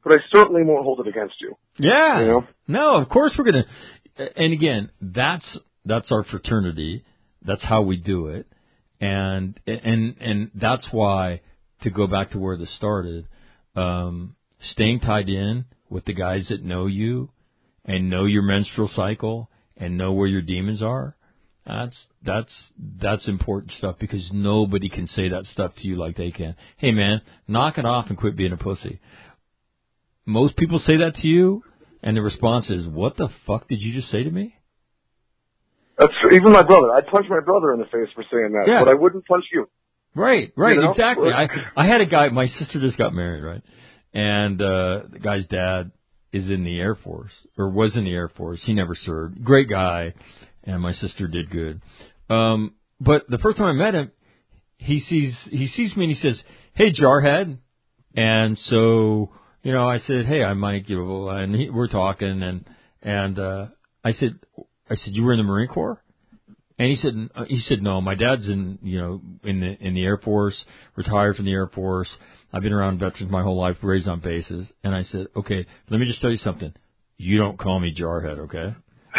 but I certainly won't hold it against you. Yeah. You know? No, of course we're going to. And again, that's that's our fraternity. That's how we do it. And and and that's why, to go back to where this started, um, staying tied in with the guys that know you and know your menstrual cycle and know where your demons are, that's that's that's important stuff, because nobody can say that stuff to you like they can. Hey man, knock it off and quit being a pussy. Most people say that to you, and the response is, "What the fuck did you just say to me?" That's even my brother. I'd punch my brother in the face for saying that, Yeah. but I wouldn't punch you. Right, right, You know? exactly. I I had a guy. My sister just got married, right? And uh the guy's dad is in the Air Force, or was in the Air Force. He never served. Great guy, and my sister did good. Um, but the first time I met him, he sees he sees me and he says, "Hey, Jarhead," and so. You know, I said, "Hey, I'm Mike," you know, and he, we're talking, and and uh, I said, "I said you were in the Marine Corps," and he said, uh, "He said no, my dad's in, you know, in the in the Air Force, retired from the Air Force. I've been around veterans my whole life, raised on bases." And I said, "Okay, let me just tell you something. You don't call me Jarhead, okay?"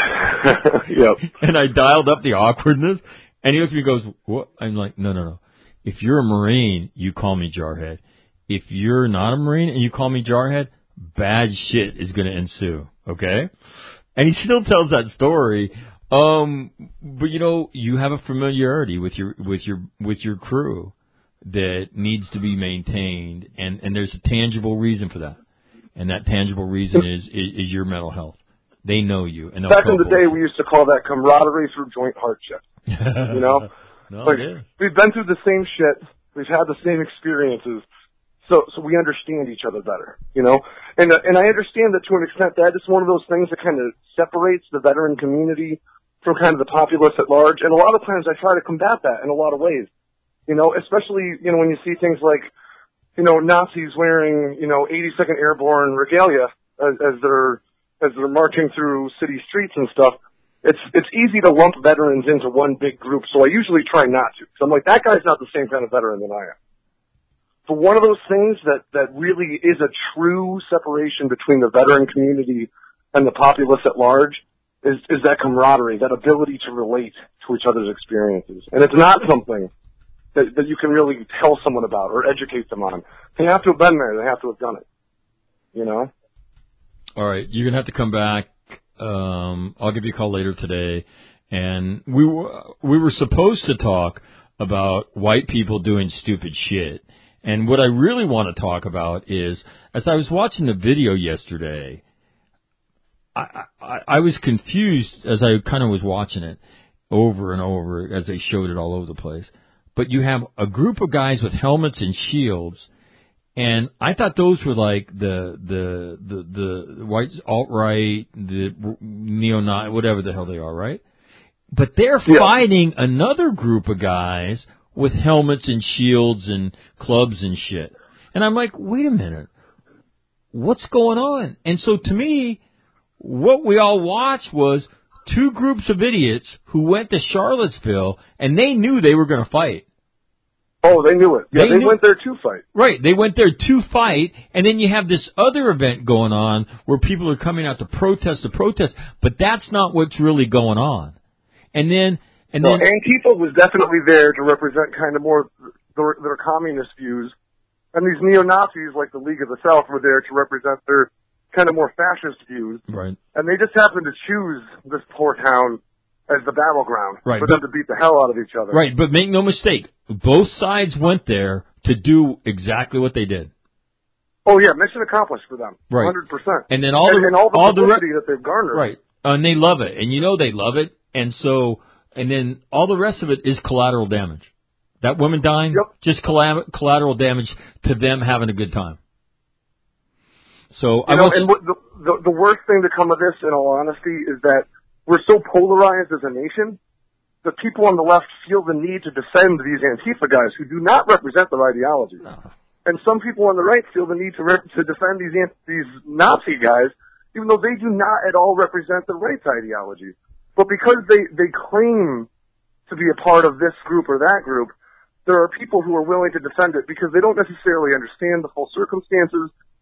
Yep. And I dialed up the awkwardness, and he looks at me and goes, "What?" I'm like, "No, no, no. If you're a Marine, you call me Jarhead. If you're not a Marine and you call me Jarhead, bad shit is going to ensue, okay?" And he still tells that story. Um, but you know, you have a familiarity with your with your with your crew that needs to be maintained, and and there's a tangible reason for that, and that tangible reason is is, is your mental health. They know you, and back in the day, we used to call that camaraderie through joint hardship. You know, no, like, it is. We've been through the same shit. We've had the same experiences. So, so we understand each other better, you know? And, uh, and I understand that to an extent that is one of those things that kind of separates the veteran community from kind of the populace at large. And a lot of times I try to combat that in a lot of ways, you know, especially, you know, when you see things like, you know, Nazis wearing, you know, eighty-second Airborne regalia as, as they're, as they're marching through city streets and stuff. It's, it's easy to lump veterans into one big group. So I usually try not to. So I'm like, that guy's not the same kind of veteran that I am. For one of those things that, that really is a true separation between the veteran community and the populace at large is, is that camaraderie, that ability to relate to each other's experiences. And it's not something that, that you can really tell someone about or educate them on. They have to have been there. They have to have done it. You know? All right. You're going to have to come back. Um, I'll give you a call later today. And we were, we were supposed to talk about white people doing stupid shit. And what I really want to talk about is, as I was watching the video yesterday, I, I, I was confused as I kind of was watching it over and over as they showed it all over the place. But you have a group of guys with helmets and shields, and I thought those were like the the the, the white alt-right, the neo-Nazi, whatever the hell they are, right? But they're yeah. fighting another group of guys with helmets and shields and clubs and shit. And I'm like, wait a minute. What's going on? And so to me, what we all watched was two groups of idiots who went to Charlottesville, and they knew they were going to fight. Oh, they knew it. Yeah, they, they knew, went there to fight. Right. They went there to fight, and then you have this other event going on where people are coming out to protest, to protest, but that's not what's really going on. And then... And no, then, Antifa was definitely there to represent kind of more their, their communist views. And these neo-Nazis, like the League of the South, were there to represent their kind of more fascist views. Right. And they just happened to choose this poor town as the battleground right, for but, them to beat the hell out of each other. Right, but make no mistake, both sides went there to do exactly what they did. Oh, yeah, mission accomplished for them. Right. one hundred percent. And then all the, and, and all the all publicity the re- that they've garnered. Right. And they love it. And you know they love it. And so... And then all the rest of it is collateral damage. That woman dying, yep. just collateral damage to them having a good time. So you I know, watched, and what the, the the worst thing to come of this, in all honesty, is that we're so polarized as a nation that people on the left feel the need to defend these Antifa guys who do not represent their ideology, no. and some people on the right feel the need to re- to defend these these Nazi guys, even though they do not at all represent the right's ideology. But because they, they claim to be a part of this group or that group, there are people who are willing to defend it because they don't necessarily understand the full circumstances.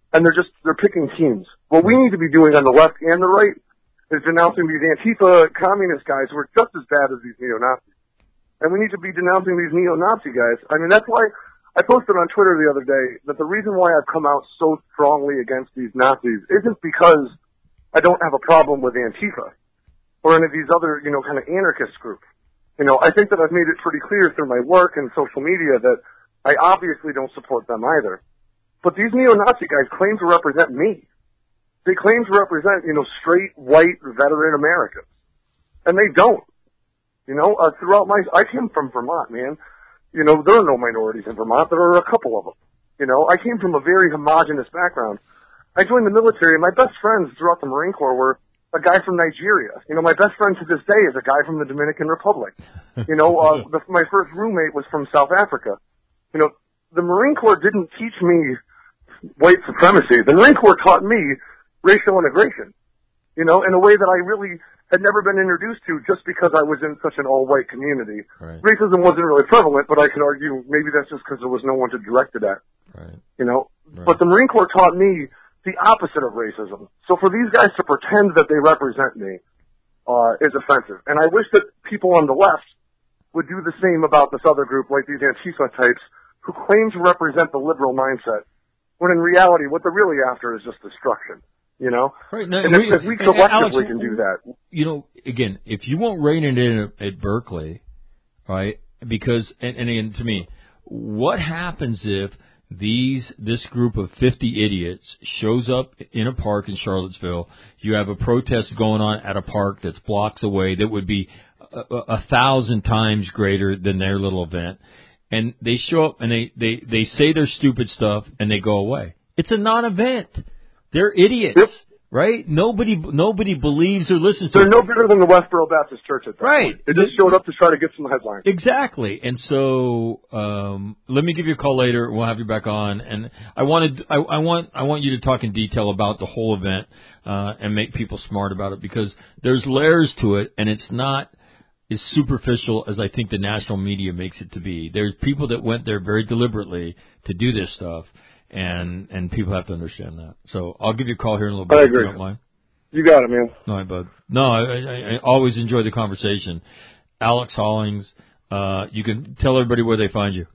and they're just, they're picking teams. What we need to be doing on the left and the right is denouncing these Antifa communist guys who are just as bad as these neo-Nazis. And we need to be denouncing these neo-Nazi guys. I mean, that's why I posted on Twitter the other day that the reason why I've come out so strongly against these Nazis isn't because I don't have a problem with Antifa or any of these other, you know, kind of anarchist groups. You know, I think that I've made it pretty clear through my work and social media that I obviously don't support them either. But these neo-Nazi guys claim to represent me. They claim to represent, you know, straight, white, veteran Americans. And they don't. You know, uh, throughout my, I came from Vermont, man. You know, there are no minorities in Vermont. There are a couple of them. You know, I came from a very homogenous background. I joined the military, and my best friends throughout the Marine Corps were a guy from Nigeria. You know, my best friend to this day is a guy from the Dominican Republic. You know, uh, the, my first roommate was from South Africa. You know, the Marine Corps didn't teach me white supremacy. The Marine Corps taught me racial integration, you know, in a way that I really had never been introduced to just because I was in such an all-white community. Right. Racism wasn't really prevalent, but I could argue maybe that's just because there was no one to direct it at, right. you know. Right. But the Marine Corps taught me the opposite of racism. So for these guys to pretend that they represent me uh, is offensive. And I wish that people on the left would do the same about this other group, like these Antifa types, who claim to represent the liberal mindset, when in reality what they're really after is just destruction. You know, right. No, and we, if, if we collectively Alex, can do that. You know, again, if you won't rein it in at, at Berkeley, right? Because, and, and again, to me, what happens if these this group of fifty idiots shows up in a park in Charlottesville? You have a protest going on at a park that's blocks away that would be a, a, a thousand times greater than their little event, and they show up and they they they say their stupid stuff and they go away. It's a non-event. They're idiots, yep. right? Nobody, nobody believes or listens to They're them. no bigger than the Westboro Baptist Church at that right. point. They just showed up to try to get some headlines. Exactly. And so, um, let me give you a call later. We'll have you back on. And I wanted, I, I want, I want you to talk in detail about the whole event, uh, and make people smart about it, because there's layers to it, and it's not as superficial as I think the national media makes it to be. There's people that went there very deliberately to do this stuff. And and people have to understand that. So I'll give you a call here in a little bit. I agree. If you don't mind. You got it, man. All right, bud. No, I, I, I always enjoy the conversation. Alex Hollings, uh, you can tell everybody where they find you.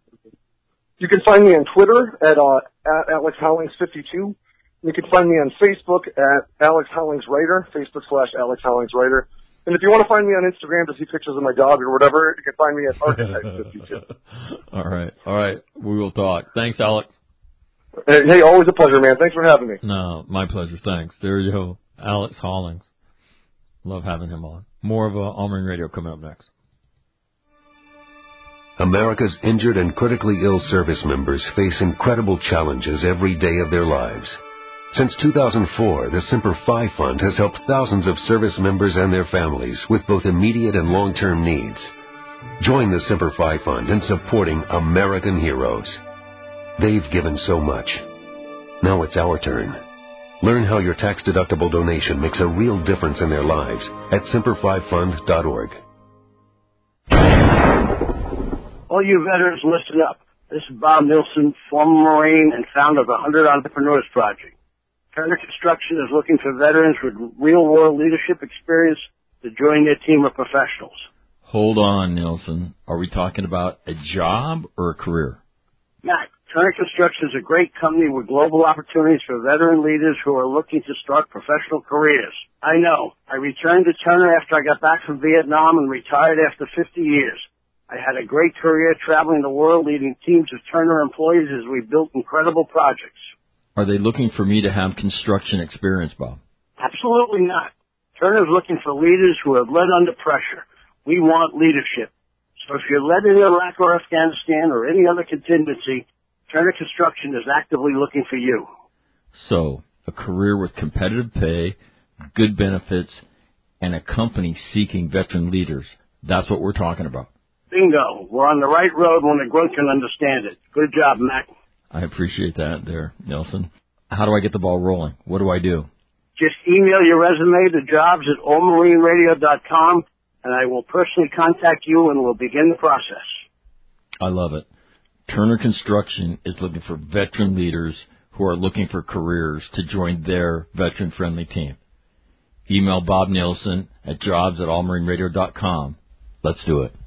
You can find me on Twitter at, uh, at Alex Hollings fifty-two. You can find me on Facebook at Alex Hollings Writer, Facebook slash Alex Hollings Writer. And if you want to find me on Instagram to see pictures of my dog or whatever, you can find me at Archetype fifty-two. All right. All right. We will talk. Thanks, Alex. Hey, always a pleasure, man. Thanks for having me. No, my pleasure. Thanks. There you go. Alex Hollings. Love having him on. More of uh, All Marine Radio coming up next. America's injured and critically ill service members face incredible challenges every day of their lives. Since two thousand four, the Semper Fi Fund has helped thousands of service members and their families with both immediate and long-term needs. Join the Semper Fi Fund in supporting American heroes. They've given so much. Now it's our turn. Learn how your tax-deductible donation makes a real difference in their lives at semper fi fund dot org. All you veterans, listen up. This is Bob Nilsson, former Marine and founder of the one hundred Entrepreneurs Project. Turner Construction is looking for veterans with real-world leadership experience to join their team of professionals. Hold on, Nilsson. Are we talking about a job or a career? Matt, Turner Construction is a great company with global opportunities for veteran leaders who are looking to start professional careers. I know. I returned to Turner after I got back from Vietnam and retired after fifty years. I had a great career traveling the world leading teams of Turner employees as we built incredible projects. Are they looking for me to have construction experience, Bob? Absolutely not. Turner is looking for leaders who have led under pressure. We want leadership. So if you're led in Iraq or Afghanistan or any other contingency, Turner Construction is actively looking for you. So, a career with competitive pay, good benefits, and a company seeking veteran leaders. That's what we're talking about. Bingo. We're on the right road when the grunt can understand it. Good job, Mac. I appreciate that there, Nelson. How do I get the ball rolling? What do I do? Just email your resume to jobs at all marine radio dot com, and I will personally contact you and we'll begin the process. I love it. Turner Construction is looking for veteran leaders who are looking for careers to join their veteran-friendly team. Email Bob Nielsen at jobs at all marine radio dot com. Let's do it.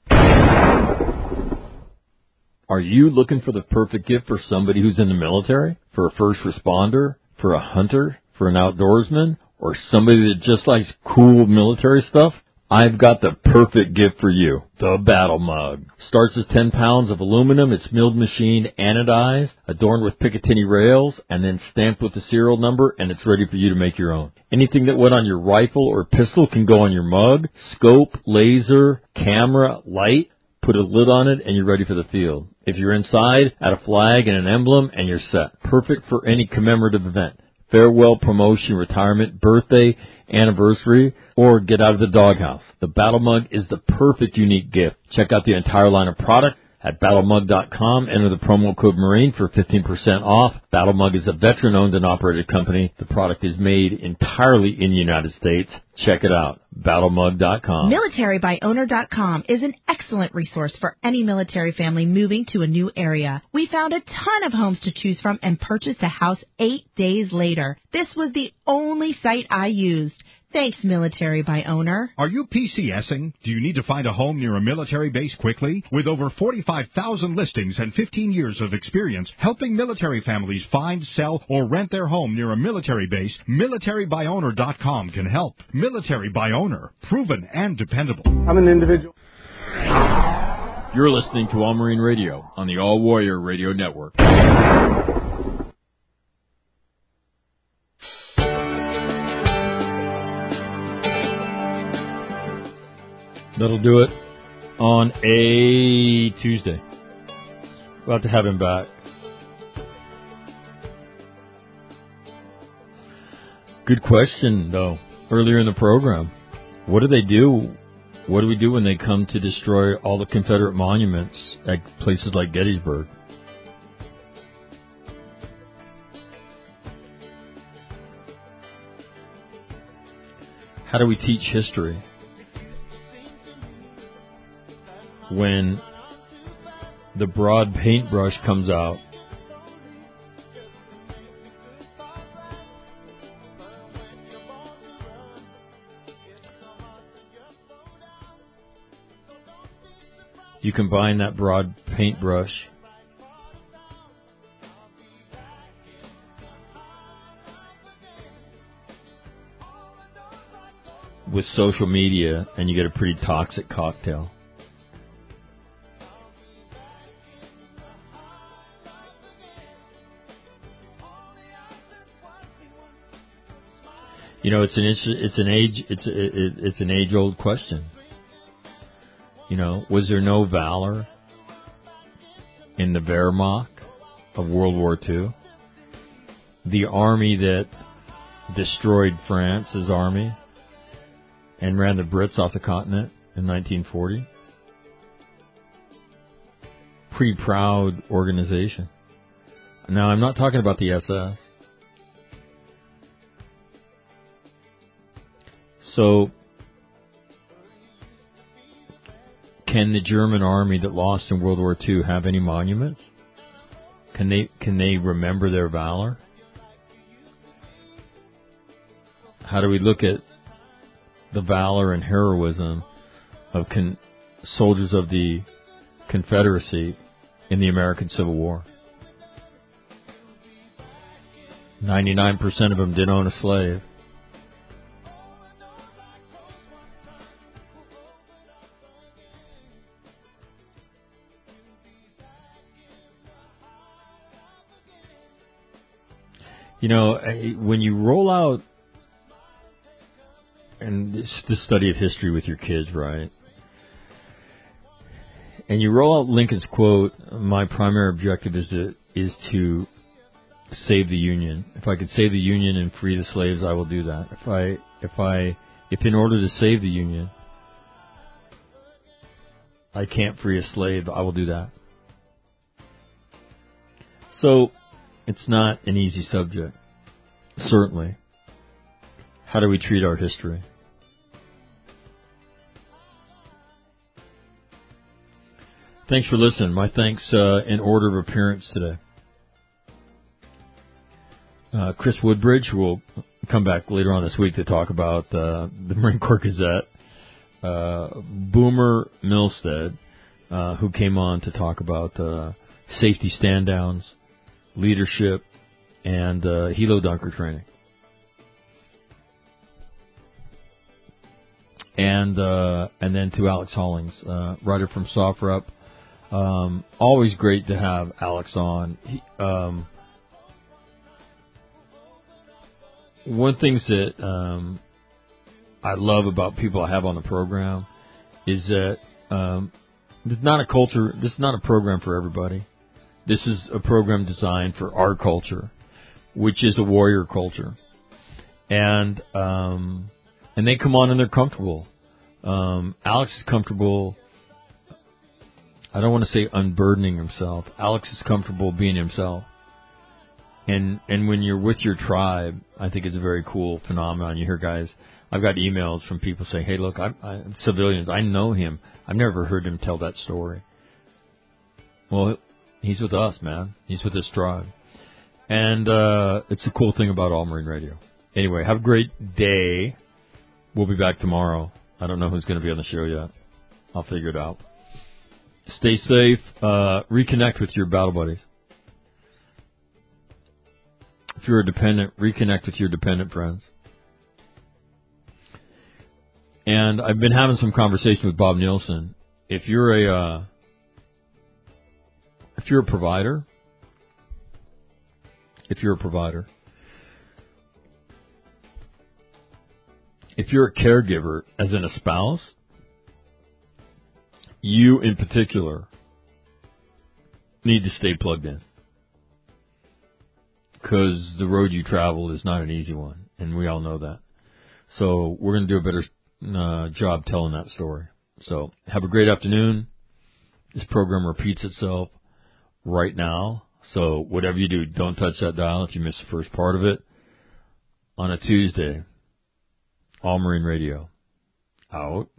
Are you looking for the perfect gift for somebody who's in the military? For a first responder? For a hunter? For an outdoorsman? Or somebody that just likes cool military stuff? I've got the perfect gift for you, the Battle Mug. Starts as ten pounds of aluminum. It's milled machined, anodized, adorned with Picatinny rails, and then stamped with the serial number, and it's ready for you to make your own. Anything that went on your rifle or pistol can go on your mug. Scope, laser, camera, light. Put a lid on it, and you're ready for the field. If you're inside, add a flag and an emblem, and you're set. Perfect for any commemorative event. Farewell, promotion, retirement, birthday, anniversary, or get out of the doghouse. The Battle Mug is the perfect unique gift. Check out the entire line of product at battle mug dot com. Enter the promo code MARINE for fifteen percent off. Battle Mug is a veteran-owned and operated company. The product is made entirely in the United States. Check it out, battle mug dot com. military by owner dot com is an excellent resource for any military family moving to a new area. We found a ton of homes to choose from and purchased a house eight days later. This was the only site I used. Thanks, Military by Owner. Are you PCSing? Do you need to find a home near a military base quickly? With over forty-five thousand listings and fifteen years of experience helping military families find, sell, or rent their home near a military base, military by owner dot com can help. Military by Owner, proven and dependable. I'm an individual. You're listening to All Marine Radio on the All Warrior Radio Network. That'll do it on a Tuesday. We'll have to have him back. Good question, though. Earlier in the program, what do they do? What do we do when they come to destroy all the Confederate monuments at places like Gettysburg? How do we teach history when the broad paintbrush comes out you combine that broad paintbrush with social media and you get a pretty toxic cocktail. You know, it's an it's an age it's a, it's an age old question. You know, was there no valor in the Wehrmacht of World War Two? The army that destroyed France's army and ran the Brits off the continent in nineteen forty. Pretty proud organization. Now, I'm not talking about the S S. So, can the German army that lost in World War Two have any monuments? Can they can they remember their valor? How do we look at the valor and heroism of con- soldiers of the Confederacy in the American Civil War? ninety-nine percent of them didn't own a slave. You know, when you roll out, and it's the study of history with your kids, right? And you roll out Lincoln's quote, my primary objective is to is to save the Union. If I could save the Union and free the slaves, I will do that. If I if I if in order to save the Union I can't free a slave, I will do that. So it's not an easy subject, certainly. How do we treat our history? Thanks for listening. My thanks uh, in order of appearance today. uh, Chris Woodbridge, who will come back later on this week to talk about uh, the Marine Corps Gazette. Uh, Boomer Milstead, uh, who came on to talk about uh, safety stand-downs, leadership, and uh, helo dunker training. And uh, and then to Alex Hollings, uh, writer from SOFREP. Um, always great to have Alex on. He, um, one thing that um, I love about people I have on the program is that um, this is not a culture. This is not a program for everybody. This is a program designed for our culture, which is a warrior culture, and um, and they come on and they're comfortable. Um, Alex is comfortable. I don't want to say unburdening himself. Alex is comfortable being himself. And and when you're with your tribe, I think it's a very cool phenomenon. You hear guys, I've got emails from people saying, hey, look, I, I, civilians, I know him. I've never heard him tell that story. Well, he's with us, man. He's with his tribe. And uh, it's a cool thing about All Marine Radio. Anyway, have a great day. We'll be back tomorrow. I don't know who's going to be on the show yet. I'll figure it out. Stay safe. Uh, reconnect with your battle buddies. If you're a dependent, reconnect with your dependent friends. And I've been having some conversation with Bob Nielsen. If you're a uh, if you're a provider, if you're a provider, if you're a caregiver, as in a spouse, you in particular need to stay plugged in. Because the road you travel is not an easy one, and we all know that. So we're going to do a better uh, job telling that story. So have a great afternoon. This program repeats itself right now. So whatever you do, don't touch that dial if you missed the first part of it. On a Tuesday, All Marine Radio. Out.